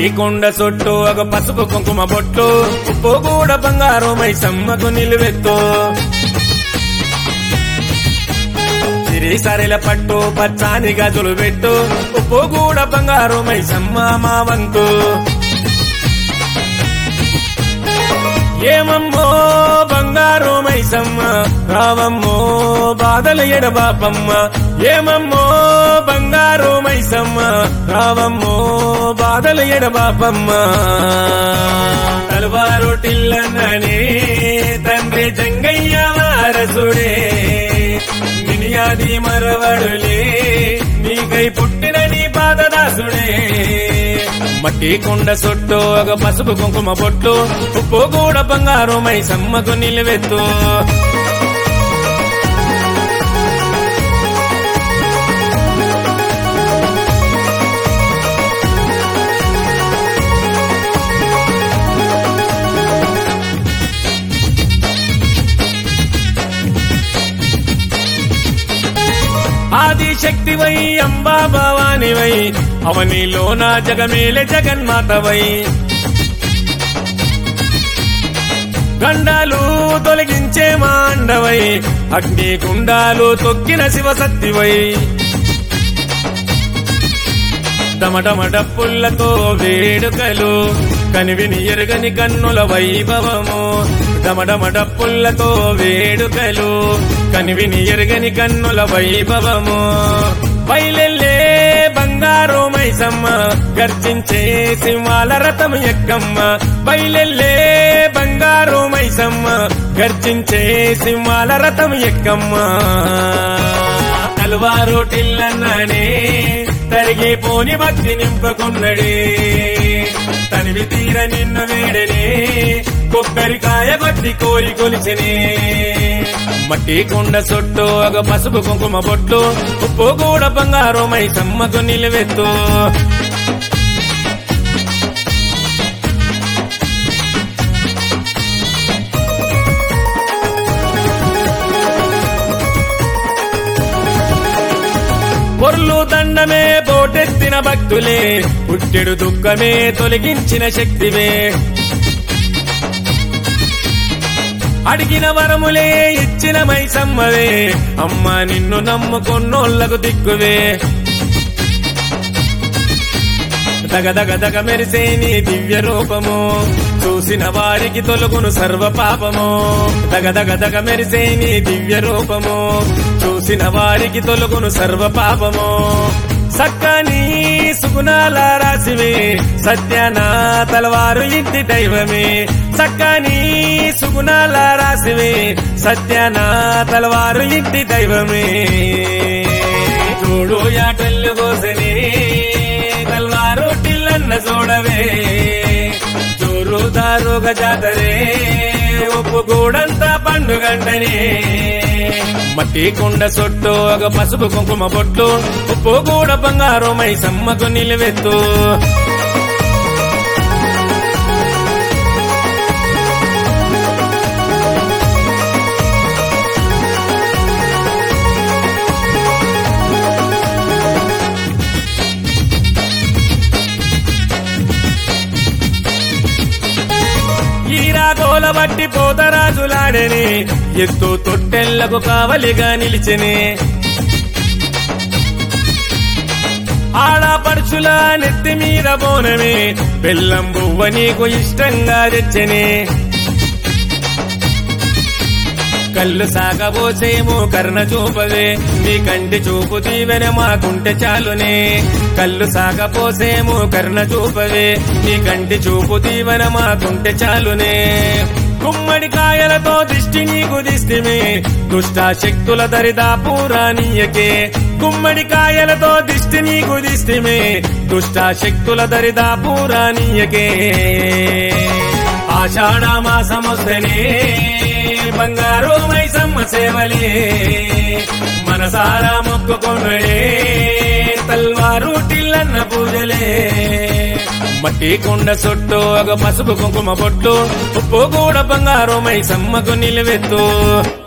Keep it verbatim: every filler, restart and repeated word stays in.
కొండ సొట్టు ఒక పసుపు కుంకుమ బొట్టు ఉప్పు కూడా బంగారు మైసమ్మకు నిలువెత్తు సిరి సరిల పట్టు పచ్చాని గదులు పెట్టు ఉప్పు కూడా బంగారు మైసమ్మ మా వంతు ఏమమ్మో బంగారు మైసమ్మ రావమ్మో బాధల ఎడబాపమ్మ ఏమమ్మో బంగారు మైసమ్మ రావమ్మో బాధల ఎడబాపమ్మ తలవారు టిల్లన్ననే తండ్రి జంగయ్య వారసుడే నినియాది మరవడులే నీకై పుట్టిన నీ పాదదాసుడే మట్టి కొండ సొట్టు ఒక పసుపు కుంకుమ బొట్టు ఉప్పు కూడా బంగారు మైసమ్మకు నిలువెత్తు ఆదిశక్తివై అంబా భవానివై అవనిలోన జగమేలే జగన్మాతవై గండాలు తొలగించే మాండవై అగ్ని కుండాలు తొక్కిన శివశక్తివై డమడమడప్పులతో వేడుకలు కనివిని ఎరుగని కన్నుల వైభవము డమడమడప్పులతో వేడుకలు కనివిని ఎరుగని కన్నుల వైభవము బయలెల్లే బంగారు మైసమ్మ గర్జించే సింహాల రథం ఎక్కమ్మ బయలెల్లే బంగారు మైసమ్మ గర్జించే సింహాల రథం ఎక్కమ్మ తలవారు టిల్లన్ననే తరిగిపోని భక్తి నింపుకున్నడే తనివి తీర నిన్ను వేడనే కొబ్బరికాయ కొట్టి కోరి కొలిచనే మట్టి కొండ సొట్టు ఒక పసుపు కుంకుమ బొట్టు ఉప్పు కూడా బంగారు మైసమ్మకు నిలువెత్తు పొర్లు దండమే పోటెత్తిన భక్తులే పుట్టెడు దుఃఖమే తొలగించిన శక్తివే అడిగిన వరములే ఇచ్చిన మైసమ్మవే అమ్మ నిన్ను నమ్ముకున్నోళ్లకు దిక్కువే దగదగ దగ మెరిసే నీ దివ్య రూపము చూసిన వారికి తొలగును సర్వ పాపము దగదగ దగ మెరిసే నీ దివ్య రూపము చూసిన వారికి తొలగును సర్వ పాపము సక్కని సుగుణాల రాసివే సత్యాన తలవారు ఇంటి దైవమే సక్కని సుగుణాల రాసివే సత్యాన తలవారు ఇంటి దైవమే చూడు యాటల్లు కోసనే తలవారు టిల్లన్న చూడవే చూరు దారుగ జాతరే ఉప్పు గూడంతా పండుగంటనే మట్టి కొండ సొట్టు ఒక పసుపు కుంకుమ బొట్టు ఉప్పు కూడా బంగారు మైసమ్మకు నిలువెత్తు ఈరాగోల బట్టి పోతరాజులాడని ఎత్తు తొట్టెళ్లకు కావలిగా నిలిచెనే ఆడపడుచుల నెత్తి మీద బోనమే బెల్లం బువ్వ నీకు ఇష్టంగా తెచ్చనే కళ్ళు సాగబోసేమో కర్ణ చూపవే నీ కంటి చూపు దీవెన మాకుంటే చాలునే కళ్ళు సాగపోసేమో కర్ణ చూపవే నీ కంటి చూపు దీవెన మాకుంటే చాలునే గుమ్మడికాయలతో దిష్టి నీకు దిష్టిమే దుష్ట శక్తుల దరిదా పూరానీయకే గుమ్మడికాయలతో దిష్టి నీకు దిష్టిమే దుష్ట శక్తుల దరిదా పూరానీయకే ఆషాఢ మాసమొస్తనే బంగారు మైసమ్మ సేవలే మనసారా మొక్కుకొన్నడే తల్వారు టిల్లన్న పూజలే మట్టి కొండ సొట్టు ఒక పసుపు కుంకుమ బొట్టు ఉప్పు కూడా బంగారు మైసమ్మకు నిలువెత్తు